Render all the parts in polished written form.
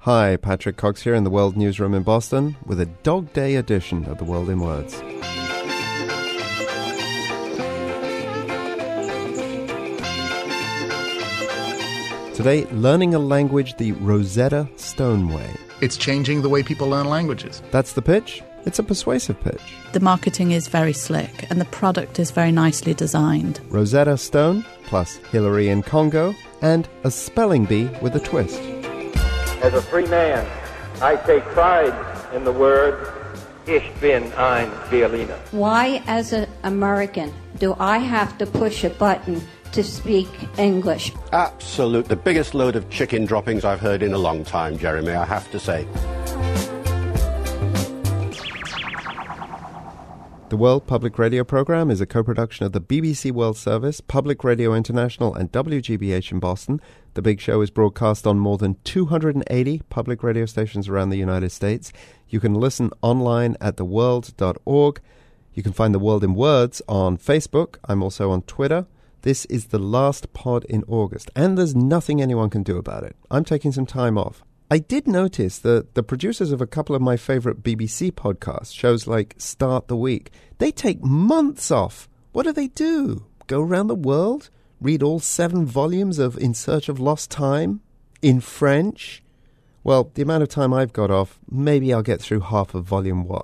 Hi, Patrick Cox here in the World Newsroom in Boston with a Dog Day edition of The World in Words. Today, learning a language the Rosetta Stone way. It's changing the way people learn languages. That's the pitch. It's a persuasive pitch. The marketing is very slick and the product is very nicely designed. Rosetta Stone plus Hillary in Congo and a spelling bee with a twist. As a free man, I take pride in the word Ich bin ein Berliner. Why, as an American, do I have to push a button to speak English? Absolute. The biggest load of chicken droppings I've heard in a long time, Jeremy, I have to say. The World Public Radio Program is a co-production of the BBC World Service, Public Radio International, and WGBH in Boston. The Big Show is broadcast on more than 280 public radio stations around the United States. You can listen online at theworld.org. You can find The World in Words on Facebook. I'm also on Twitter. This is the last pod in August, and there's nothing anyone can do about it. I'm taking some time off. I did notice that the producers of a couple of my favorite BBC podcasts, shows like Start the Week, they take months off. What do? Go around the world? Read all 7 volumes of In Search of Lost Time? In French? Well, the amount of time I've got off, maybe I'll get through half of Volume 1.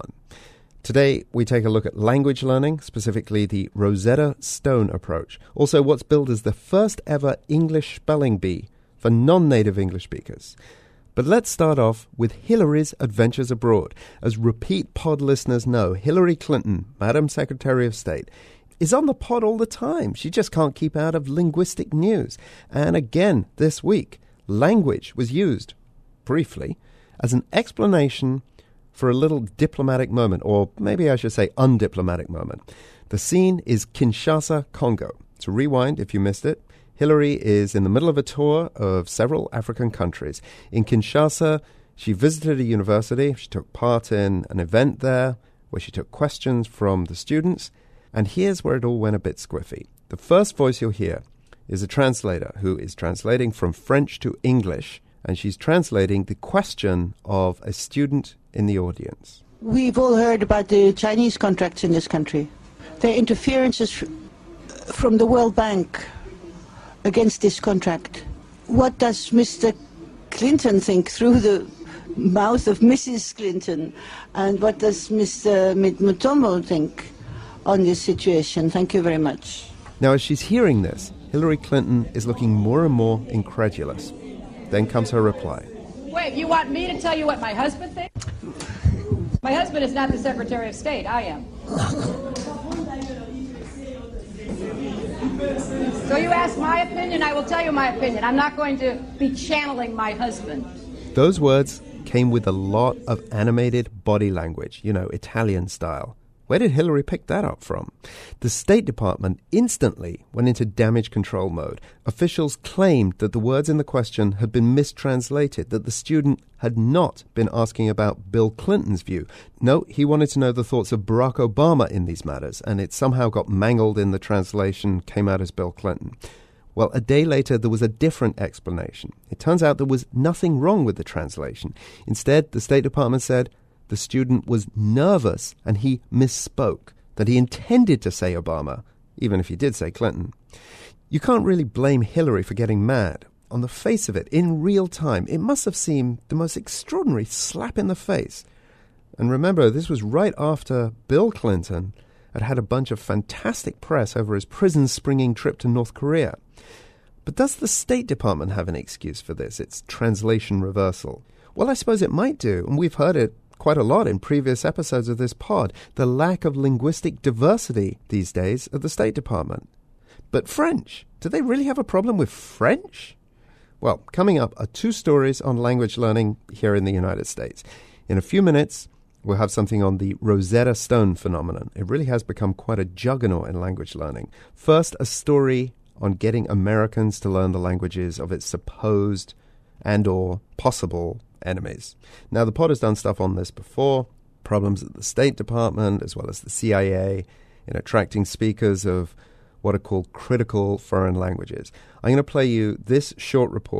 Today, we take a look at language learning, specifically the Rosetta Stone approach. Also, what's billed as the first ever English spelling bee for non-native English speakers. But let's start off with Hillary's adventures abroad. As repeat pod listeners know, Hillary Clinton, Madam Secretary of State, is on the pod all the time. She just can't keep out of linguistic news. And again, this week, language was used, briefly, as an explanation for a little diplomatic moment, or maybe I should say undiplomatic moment. The scene is Kinshasa, Congo. To rewind, if you missed it, Hillary is in the middle of a tour of several African countries. In Kinshasa, she visited a university. She took part in an event there where she took questions from the students. And here's where it all went a bit squiffy. The first voice you'll hear is a translator who is translating from French to English, and she's translating the question of a student in the audience. We've all heard about the Chinese contracts in this country. Their interferences from the World Bank against this contract. What does Mr. Clinton think through the mouth of Mrs. Clinton? And what does Mr. Mutombo think on this situation? Thank you very much. Now, as she's hearing this, Hillary Clinton is looking more and more incredulous. Then comes her reply. Wait, you want me to tell you what my husband thinks? My husband is not the Secretary of State. I am. So you ask my opinion, I will tell you my opinion. I'm not going to be channeling my husband. Those words came with a lot of animated body language, Italian style. Where did Hillary pick that up from? The State Department instantly went into damage control mode. Officials claimed that the words in the question had been mistranslated, that the student had not been asking about Bill Clinton's view. No, he wanted to know the thoughts of Barack Obama in these matters, and it somehow got mangled in the translation, came out as Bill Clinton. Well, a day later, there was a different explanation. It turns out there was nothing wrong with the translation. Instead, the State Department said the student was nervous and he misspoke, that he intended to say Obama, even if he did say Clinton. You can't really blame Hillary for getting mad. On the face of it, in real time, it must have seemed the most extraordinary slap in the face. And remember, this was right after Bill Clinton had had a bunch of fantastic press over his prison-springing trip to North Korea. But does the State Department have an excuse for this, its translation reversal? Well, I suppose it might do, and we've heard it quite a lot in previous episodes of this pod, the lack of linguistic diversity these days at the State Department. But French, do they really have a problem with French? Well, coming up are 2 stories on language learning here in the United States. In a few minutes, we'll have something on the Rosetta Stone phenomenon. It really has become quite a juggernaut in language learning. First, a story on getting Americans to learn the languages of its supposed and or possible enemies. Now, the pod has done stuff on this before, problems at the State Department as well as the CIA in attracting speakers of what are called critical foreign languages. I'm going to play you this short report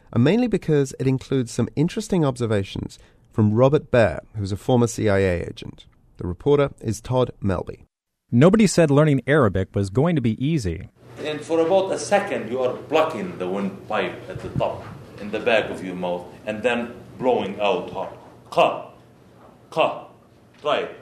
and mainly because it includes some interesting observations from Robert Baer, who's a former CIA agent. The reporter is Todd Melby. Nobody said learning Arabic was going to be easy. And for about a second, you are blocking the windpipe at the top, in the back of your mouth, and then blowing out hard. Ka, ka, try it.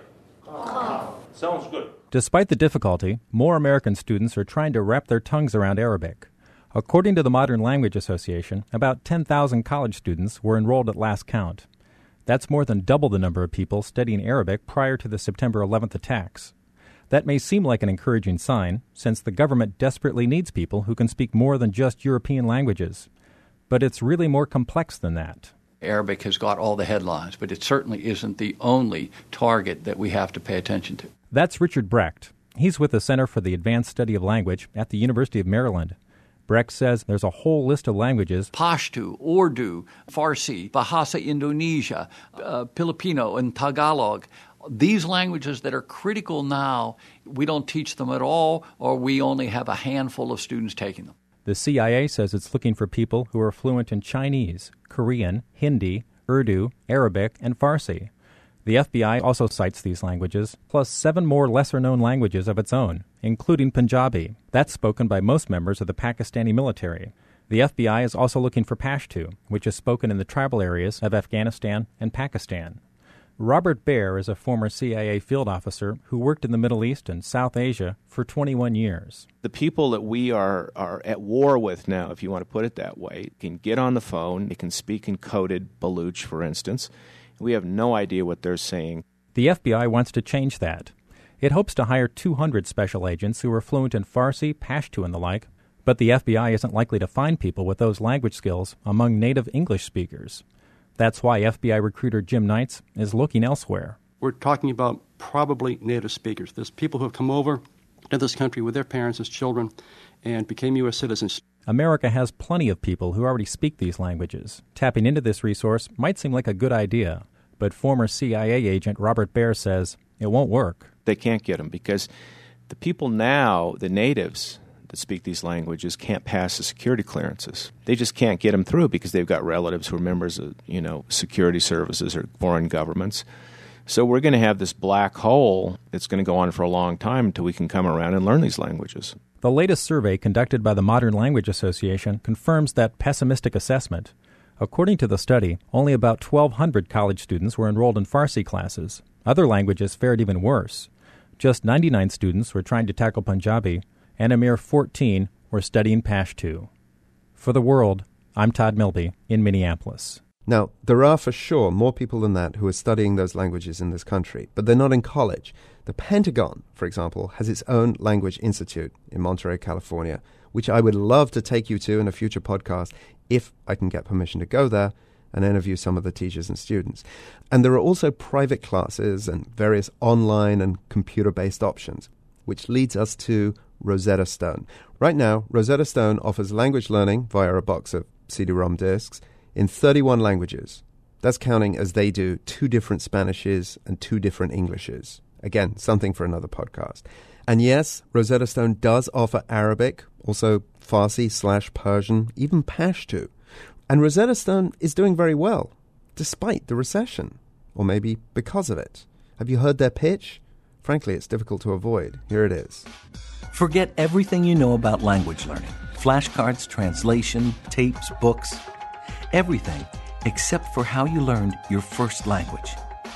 Ka. Sounds good. Despite the difficulty, more American students are trying to wrap their tongues around Arabic. According to the Modern Language Association, about 10,000 college students were enrolled at last count. That's more than double the number of people studying Arabic prior to the September 11th attacks. That may seem like an encouraging sign, since the government desperately needs people who can speak more than just European languages. But it's really more complex than that. Arabic has got all the headlines, but it certainly isn't the only target that we have to pay attention to. That's Richard Brecht. He's with the Center for the Advanced Study of Language at the University of Maryland. Brecht says there's a whole list of languages: Pashto, Urdu, Farsi, Bahasa Indonesia, Filipino, and Tagalog. These languages that are critical now, we don't teach them at all, or we only have a handful of students taking them. The CIA says it's looking for people who are fluent in Chinese, Korean, Hindi, Urdu, Arabic, and Farsi. The FBI also cites these languages, plus 7 more lesser-known languages of its own, including Punjabi. That's spoken by most members of the Pakistani military. The FBI is also looking for Pashto, which is spoken in the tribal areas of Afghanistan and Pakistan. Robert Baer is a former CIA field officer who worked in the Middle East and South Asia for 21 years. The people that we are at war with now, if you want to put it that way, can get on the phone, they can speak in coded Baluch, for instance. We have no idea what they're saying. The FBI wants to change that. It hopes to hire 200 special agents who are fluent in Farsi, Pashto, and the like, but the FBI isn't likely to find people with those language skills among native English speakers. That's why FBI recruiter Jim Knights is looking elsewhere. We're talking about probably native speakers. There's people who have come over to this country with their parents as children and became U.S. citizens. America has plenty of people who already speak these languages. Tapping into this resource might seem like a good idea, but former CIA agent Robert Baer says it won't work. They can't get them because the people now, the natives that speak these languages, can't pass the security clearances. They just can't get them through because they've got relatives who are members of, security services or foreign governments. So we're going to have this black hole that's going to go on for a long time until we can come around and learn these languages. The latest survey conducted by the Modern Language Association confirms that pessimistic assessment. According to the study, only about 1,200 college students were enrolled in Farsi classes. Other languages fared even worse. Just 99 students were trying to tackle Punjabi, and a mere 14 were studying Pashto. For The World, I'm Todd Melby in Minneapolis. Now, there are for sure more people than that who are studying those languages in this country, but they're not in college. The Pentagon, for example, has its own language institute in Monterey, California, which I would love to take you to in a future podcast if I can get permission to go there and interview some of the teachers and students. And there are also private classes and various online and computer-based options, which leads us to Rosetta Stone. Right now, Rosetta Stone offers language learning via a box of CD-ROM discs in 31 languages. That's counting as they do 2 different Spanishes and 2 different Englishes. Again, something for another podcast. And yes, Rosetta Stone does offer Arabic, also Farsi/Persian, even Pashto. And Rosetta Stone is doing very well, despite the recession, or maybe because of it. Have you heard their pitch? Frankly, it's difficult to avoid. Here it is. Forget everything you know about language learning. Flashcards, translation, tapes, books. Everything except for how you learned your first language.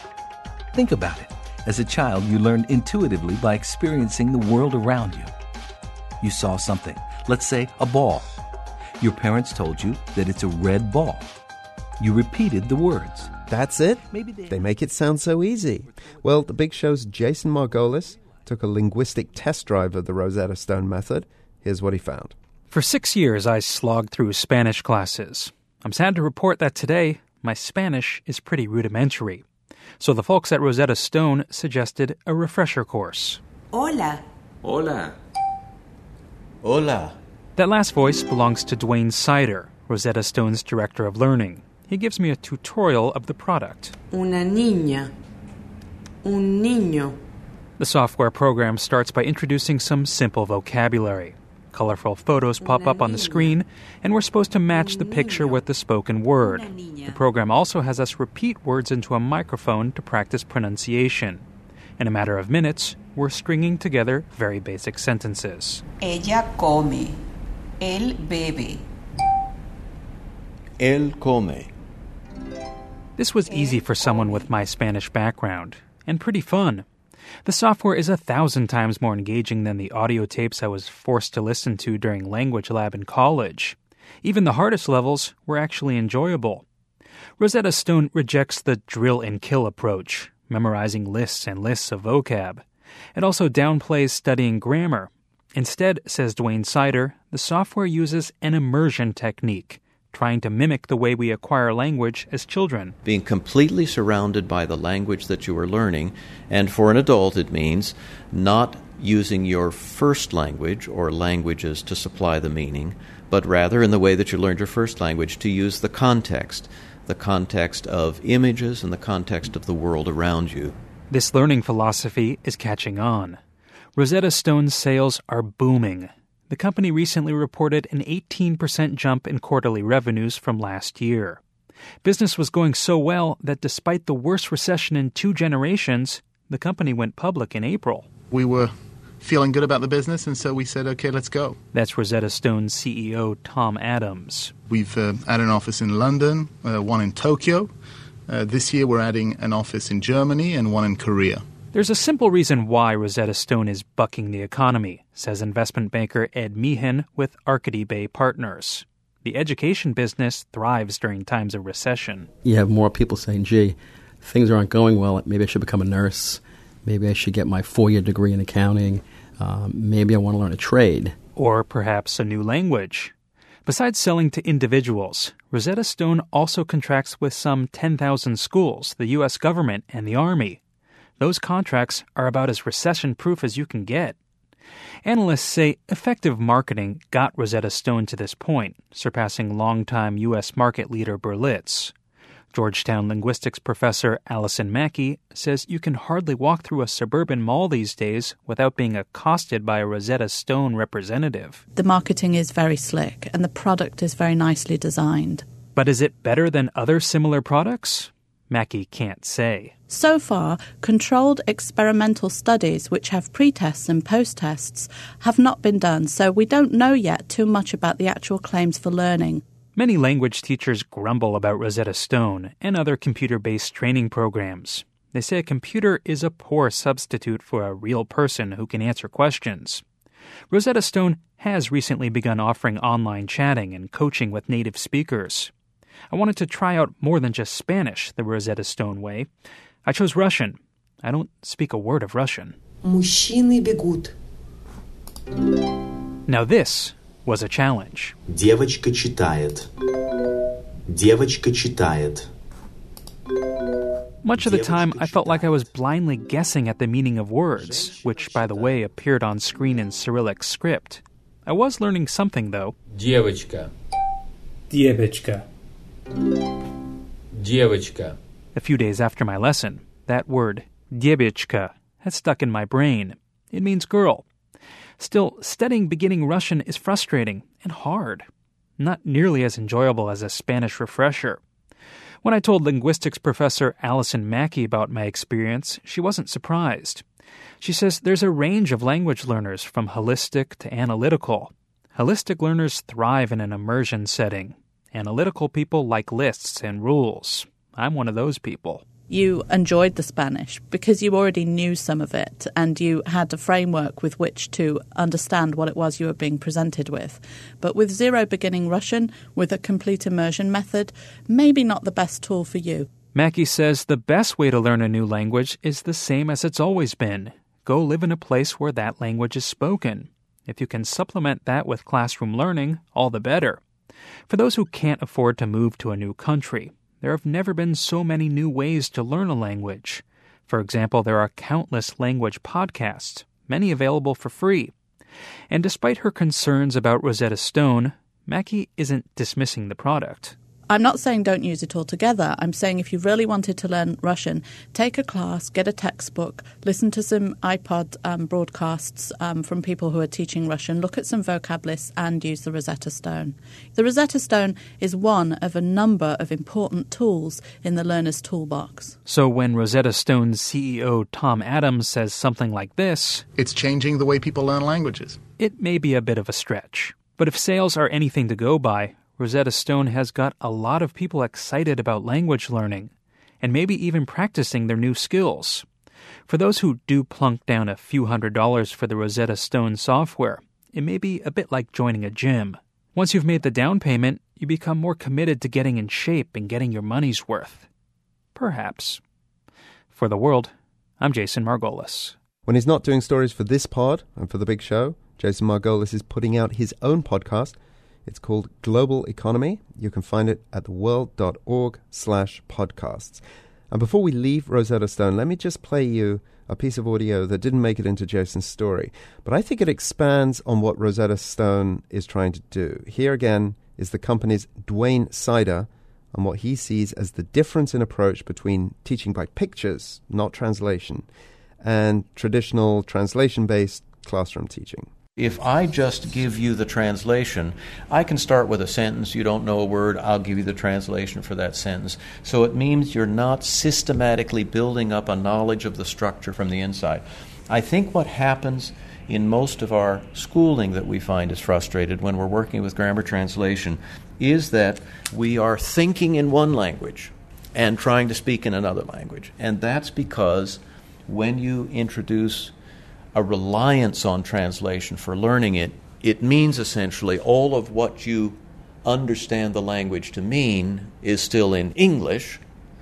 Think about it. As a child, you learned intuitively by experiencing the world around you. You saw something, let's say a ball. Your parents told you that it's a red ball. You repeated the words. That's it? They make it sound so easy. Well, the Big Show's Jason Margolis took a linguistic test drive of the Rosetta Stone method. Here's what he found. For 6 years, I slogged through Spanish classes. I'm sad to report that today, my Spanish is pretty rudimentary. So the folks at Rosetta Stone suggested a refresher course. Hola. Hola. Hola. That last voice belongs to Dwayne Sider, Rosetta Stone's Director of Learning. He gives me a tutorial of the product. Una niña. Un niño. The software program starts by introducing some simple vocabulary. Colorful photos pop up on the screen, and we're supposed to match the picture with the spoken word. The program also has us repeat words into a microphone to practice pronunciation. In a matter of minutes, we're stringing together very basic sentences. Ella come. Él bebe. Él come. This was easy for someone with my Spanish background, and pretty fun. The software is 1,000 times more engaging than the audio tapes I was forced to listen to during language lab in college. Even the hardest levels were actually enjoyable. Rosetta Stone rejects the drill and kill approach, memorizing lists and lists of vocab. It also downplays studying grammar. Instead, says Dwayne Sider, the software uses an immersion technique, trying to mimic the way we acquire language as children. Being completely surrounded by the language that you are learning, and for an adult it means not using your first language or languages to supply the meaning, but rather in the way that you learned your first language to use the context of images and the context of the world around you. This learning philosophy is catching on. Rosetta Stone's sales are booming. The company recently reported an 18% jump in quarterly revenues from last year. Business was going so well that despite the worst recession in 2 generations, the company went public in April. We were feeling good about the business, and so we said, okay, let's go. That's Rosetta Stone's CEO, Tom Adams. We've added an office in London, one in Tokyo. This year we're adding an office in Germany and one in Korea. There's a simple reason why Rosetta Stone is bucking the economy, says investment banker Ed Meehan with Arcady Bay Partners. The education business thrives during times of recession. You have more people saying, gee, things aren't going well. Maybe I should become a nurse. Maybe I should get my 4-year degree in accounting. Maybe I want to learn a trade. Or perhaps a new language. Besides selling to individuals, Rosetta Stone also contracts with some 10,000 schools, the U.S. government, and the Army. Those contracts are about as recession-proof as you can get. Analysts say effective marketing got Rosetta Stone to this point, surpassing longtime U.S. market leader Berlitz. Georgetown linguistics professor Allison Mackey says you can hardly walk through a suburban mall these days without being accosted by a Rosetta Stone representative. The marketing is very slick, and the product is very nicely designed. But is it better than other similar products? Mackey can't say. So far, controlled experimental studies, which have pre-tests and post-tests, have not been done, so we don't know yet too much about the actual claims for learning. Many language teachers grumble about Rosetta Stone and other computer-based training programs. They say a computer is a poor substitute for a real person who can answer questions. Rosetta Stone has recently begun offering online chatting and coaching with native speakers. I wanted to try out more than just Spanish the Rosetta Stone way. I chose Russian. I don't speak a word of Russian. Мужчины бегут. Now this was a challenge. Девочка читает. Девочка читает. Much of the time, I felt like I was blindly guessing at the meaning of words, which, by the way, appeared on screen in Cyrillic script. I was learning something, though. Девочка. Девочка. Девочка. A few days after my lesson, that word, девочка, had stuck in my brain. It means girl. Still, studying beginning Russian is frustrating and hard. Not nearly as enjoyable as a Spanish refresher. When I told linguistics professor Allison Mackey about my experience, she wasn't surprised. She says there's a range of language learners from holistic to analytical. Holistic learners thrive in an immersion setting. Analytical people like lists and rules. I'm one of those people. You enjoyed the Spanish because you already knew some of it and you had a framework with which to understand what it was you were being presented with. But with Zero Beginning Russian, with a complete immersion method, maybe not the best tool for you. Mackey says the best way to learn a new language is the same as it's always been. Go live in a place where that language is spoken. If you can supplement that with classroom learning, all the better. For those who can't afford to move to a new country, there have never been so many new ways to learn a language. For example, there are countless language podcasts, many available for free. And despite her concerns about Rosetta Stone, Mackey isn't dismissing the product. I'm not saying don't use it altogether. I'm saying if you really wanted to learn Russian, take a class, get a textbook, listen to some iPod broadcasts from people who are teaching Russian, look at some vocab lists and use the Rosetta Stone. The Rosetta Stone is one of a number of important tools in the learner's toolbox. So when Rosetta Stone's CEO Tom Adams says something like this, it's changing the way people learn languages. It may be a bit of a stretch. But if sales are anything to go by, Rosetta Stone has got a lot of people excited about language learning, and maybe even practicing their new skills. For those who do plunk down a few $100s for the Rosetta Stone software, it may be a bit like joining a gym. Once you've made the down payment, you become more committed to getting in shape and getting your money's worth. Perhaps. For The World, I'm Jason Margolis. When he's not doing stories for this pod and for The Big Show, Jason Margolis is putting out his own podcast. It's called Global Economy. You can find it at theworld.org/podcasts. And before we leave Rosetta Stone, let me just play you a piece of audio that didn't make it into Jason's story. But I think it expands on what Rosetta Stone is trying to do. Here again is the company's Dwayne Sider and what he sees as the difference in approach between teaching by pictures, not translation, and traditional translation-based classroom teaching. If I just give you the translation, I can start with a sentence. You don't know a word, I'll give you the translation for that sentence. So it means you're not systematically building up a knowledge of the structure from the inside. I think what happens in most of our schooling that we find is frustrated when we're working with grammar translation is that we are thinking in one language and trying to speak in another language. And that's because when you introduce a reliance on translation for learning it, it means essentially all of what you understand the language to mean is still in English,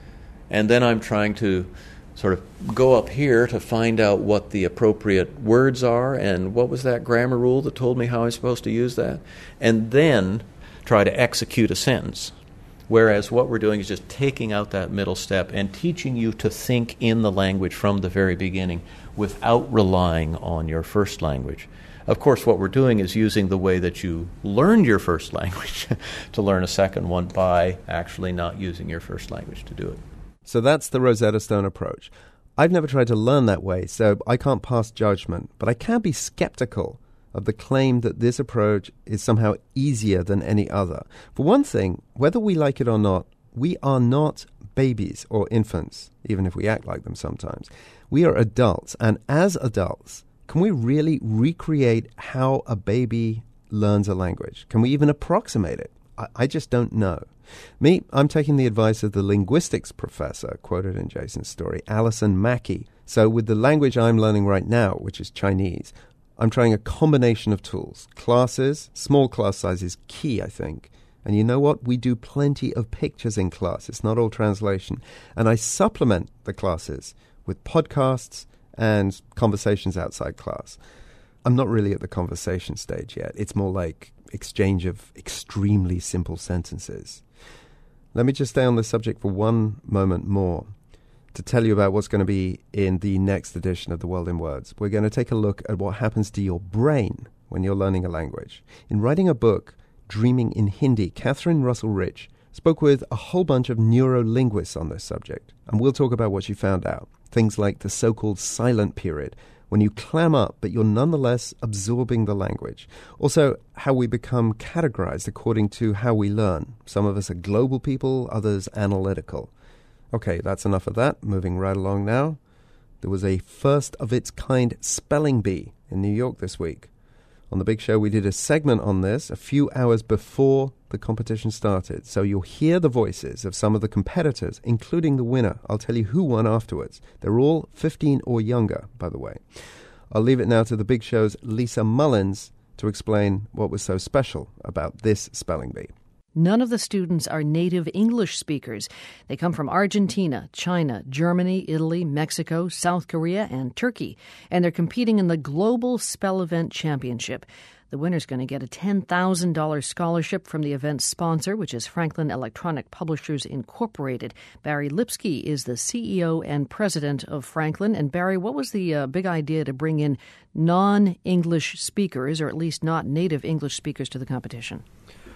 and then I'm trying to sort of go up here to find out what the appropriate words are and what was that grammar rule that told me how I'm supposed to use that, and then try to execute a sentence. Whereas what we're doing is just taking out that middle step and teaching you to think in the language from the very beginning without relying on your first language. Of course, what we're doing is using the way that you learned your first language to learn a second one by actually not using your first language to do it. So that's the Rosetta Stone approach. I've never tried to learn that way, so I can't pass judgment, but I can be skeptical of the claim that this approach is somehow easier than any other. For one thing, whether we like it or not, we are not babies or infants, even if we act like them sometimes. We are adults, and as adults, can we really recreate how a baby learns a language? Can we even approximate it? I just don't know. Me, I'm taking the advice of the linguistics professor quoted in Jason's story, Alison Mackey. So with the language I'm learning right now, which is Chinese, I'm trying a combination of tools. Classes, small class size is key, I think. And you know what? We do plenty of pictures in class. It's not all translation. And I supplement the classes with podcasts and conversations outside class. I'm not really at the conversation stage yet. It's more like exchange of extremely simple sentences. Let me just stay on this subject for one moment more to tell you about what's going to be in the next edition of The World in Words. We're going to take a look at what happens to your brain when you're learning a language. In writing a book, Dreaming in Hindi, Catherine Russell-Rich spoke with a whole bunch of neurolinguists on this subject, and we'll talk about what she found out. Things like the so-called silent period, when you clam up but you're nonetheless absorbing the language. Also, how we become categorized according to how we learn. Some of us are global people, others analytical. Okay, that's enough of that. Moving right along now. There was a first-of-its-kind spelling bee in New York this week. On The Big Show, we did a segment on this a few hours before the competition started. So you'll hear the voices of some of the competitors, including the winner. I'll tell you who won afterwards. They're all 15 or younger, by the way. I'll leave it now to The Big Show's Lisa Mullins to explain what was so special about this spelling bee. None of the students are native English speakers. They come from Argentina, China, Germany, Italy, Mexico, South Korea, and Turkey. And they're competing in the Global Spell Event Championship. The winner's going to get a $10,000 scholarship from the event's sponsor, which is Franklin Electronic Publishers Incorporated. Barry Lipsky is the CEO and president of Franklin. And Barry, what was the big idea to bring in non-English speakers, or at least not native English speakers, to the competition?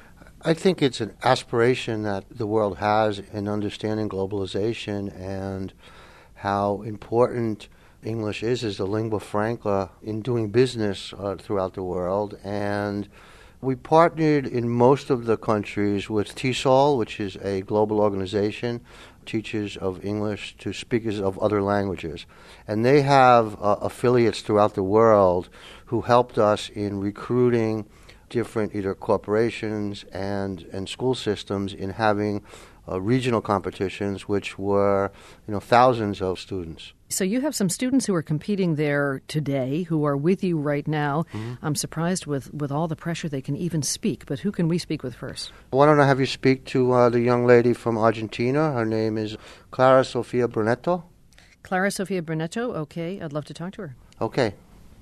I think it's an aspiration that the world has in understanding globalization and how important English is as a lingua franca in doing business throughout the world. And we partnered in most of the countries with TESOL, which is a global organization, teachers of English to speakers of other languages. And they have affiliates throughout the world who helped us in recruiting different either corporations and school systems in having regional competitions, which were thousands of students. So you have some students who are competing there today, who are with you right now. Mm-hmm. I'm surprised with all the pressure they can even speak, but who can we speak with first? Why don't I have you speak to the young lady from Argentina? Her name is Clara Sofia Brunetto. Clara Sofia Brunetto, okay. I'd love to talk to her. Okay.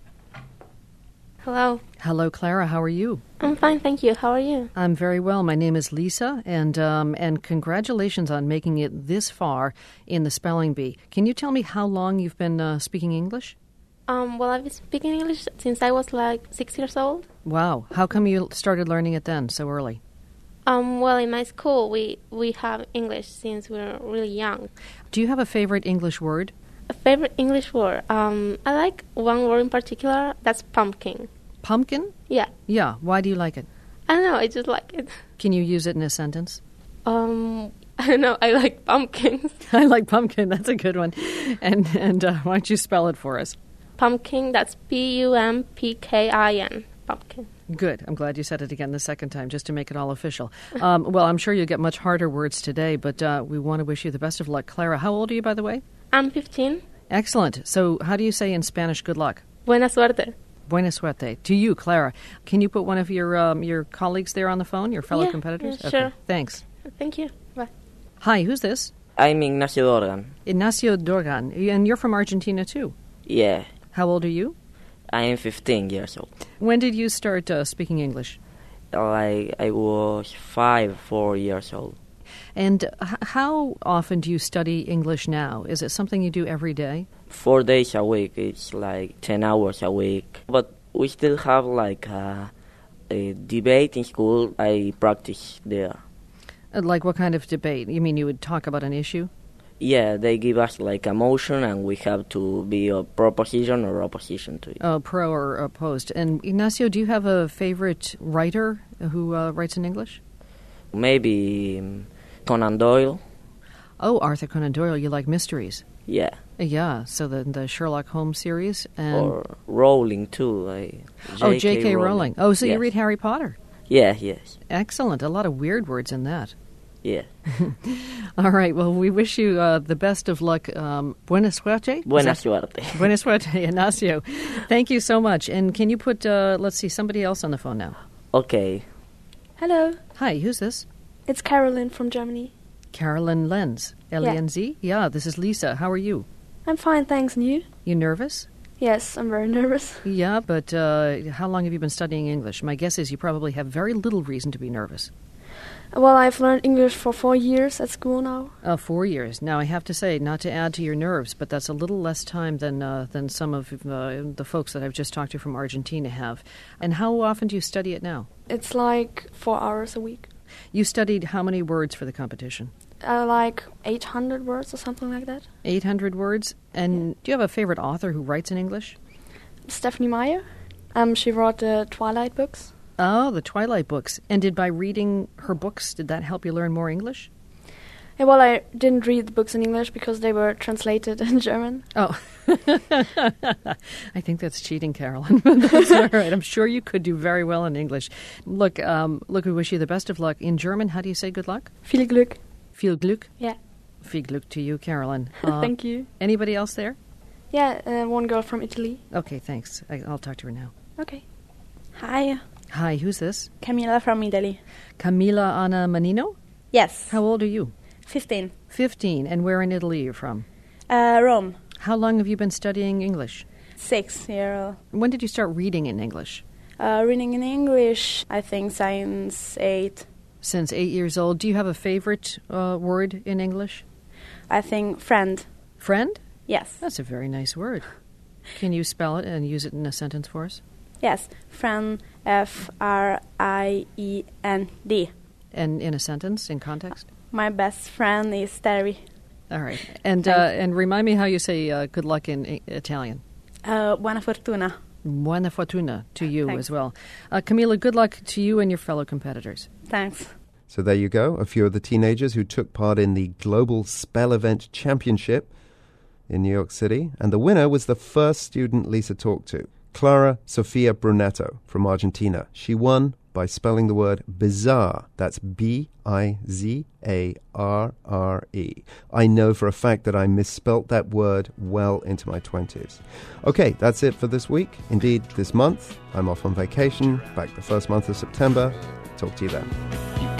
Hello. Hello, Clara. How are you? I'm fine, thank you. How are you? I'm very well. My name is Lisa, and congratulations on making it this far in the spelling bee. Can you tell me how long you've been speaking English? Well, I've been speaking English since I was like 6 years old. Wow. How come you started learning it then, so early? Well, in my school, we have English since we were really young. Do you have a favorite English word? A favorite English word? I like one word in particular. That's pumpkin. Pumpkin? Yeah. Yeah. Why do you like it? I don't know. I just like it. Can you use it in a sentence? I don't know. I like pumpkins. I like pumpkin. That's a good one. And why don't you spell it for us? Pumpkin. That's Pumpkin. Pumpkin. Good. I'm glad you said it again the second time, just to make it all official. Well, I'm sure you'll get much harder words today, but we want to wish you the best of luck. Clara, how old are you, by the way? I'm 15. Excellent. So how do you say in Spanish good luck? Buena suerte. Buena suerte. To you, Clara. Can you put one of your colleagues there on the phone, your fellow competitors? Yeah, sure. Okay, thanks. Thank you. Bye. Hi, who's this? I'm Ignacio Dorgan. Ignacio Dorgan. And you're from Argentina, too? Yeah. How old are you? I am 15 years old. When did you start speaking English? I was 4 years old. And how often do you study English now? Is it something you do every day? 4 days a week. It's like 10 hours a week. But we still have like a debate in school. I practice there. Like what kind of debate? You mean you would talk about an issue? Yeah, they give us like a motion and we have to be a proposition or opposition to it. Oh, pro or opposed. And Ignacio, do you have a favorite writer who writes in English? Maybe Conan Doyle. Oh, Arthur Conan Doyle. You like mysteries? Yeah. Yeah, so the Sherlock Holmes series. And or Rowling, too. J.K. Rowling. Oh, so yes. You read Harry Potter? Yeah, yes. Excellent. A lot of weird words in that. Yeah. All right. Well, we wish you the best of luck. Buena suerte? Buena suerte. Buena suerte, Ignacio. Thank you so much. And can you put, let's see, somebody else on the phone now? Okay. Hello. Hi, who's this? It's Carolyn from Germany. Carolyn Lenz. L-E-N-Z? Yeah, this is Lisa. How are you? I'm fine, thanks. And you? You nervous? Yes, I'm very nervous. Yeah, but how long have you been studying English? My guess is you probably have very little reason to be nervous. Well, I've learned English for 4 years at school now. 4 years. Now, I have to say, not to add to your nerves, but that's a little less time than some of the folks that I've just talked to from Argentina have. And how often do you study it now? It's like 4 hours a week. You studied how many words for the competition? Like 800 words or something like that. 800 words? And do you have a favorite author who writes in English? Stephenie Meyer. She wrote the Twilight books. Oh, the Twilight books. And by reading her books, did that help you learn more English? Yeah, well, I didn't read the books in English because they were translated in German. Oh. I think that's cheating, Carolyn. That's all right. I'm sure you could do very well in English. Look, we wish you the best of luck. In German, how do you say good luck? Viel Glück. Viel Glück? Yeah. Viel Glück to you, Carolyn. Thank you. Anybody else there? Yeah, one girl from Italy. Okay, thanks. I'll talk to her now. Okay. Hi. Hi, who's this? Camila from Italy. Camila Anna Manino? Yes. How old are you? 15. 15. And where in Italy are you from? Rome. How long have you been studying English? 6 years. When did you start reading in English? Reading in English, I think since 8. Since 8 years old. Do you have a favorite word in English? I think friend. Friend? Yes. That's a very nice word. Can you spell it and use it in a sentence for us? Yes. Friend, F-R-I-E-N-D. And in a sentence, in context? My best friend is Terry. All right. And remind me how you say good luck in Italian. Buona fortuna. Buona fortuna to you Thanks. as well. Camila, good luck to you and your fellow competitors. Thanks. So there you go, a few of the teenagers who took part in the Global Spell Event Championship in New York City. And the winner was the first student Lisa talked to, Clara Sofia Brunetto from Argentina. She won by spelling the word bizarre. That's Bizarre. I know for a fact that I misspelt that word well into my 20s. Okay, that's it for this week. Indeed, this month, I'm off on vacation, back the first month of September. Talk to you then.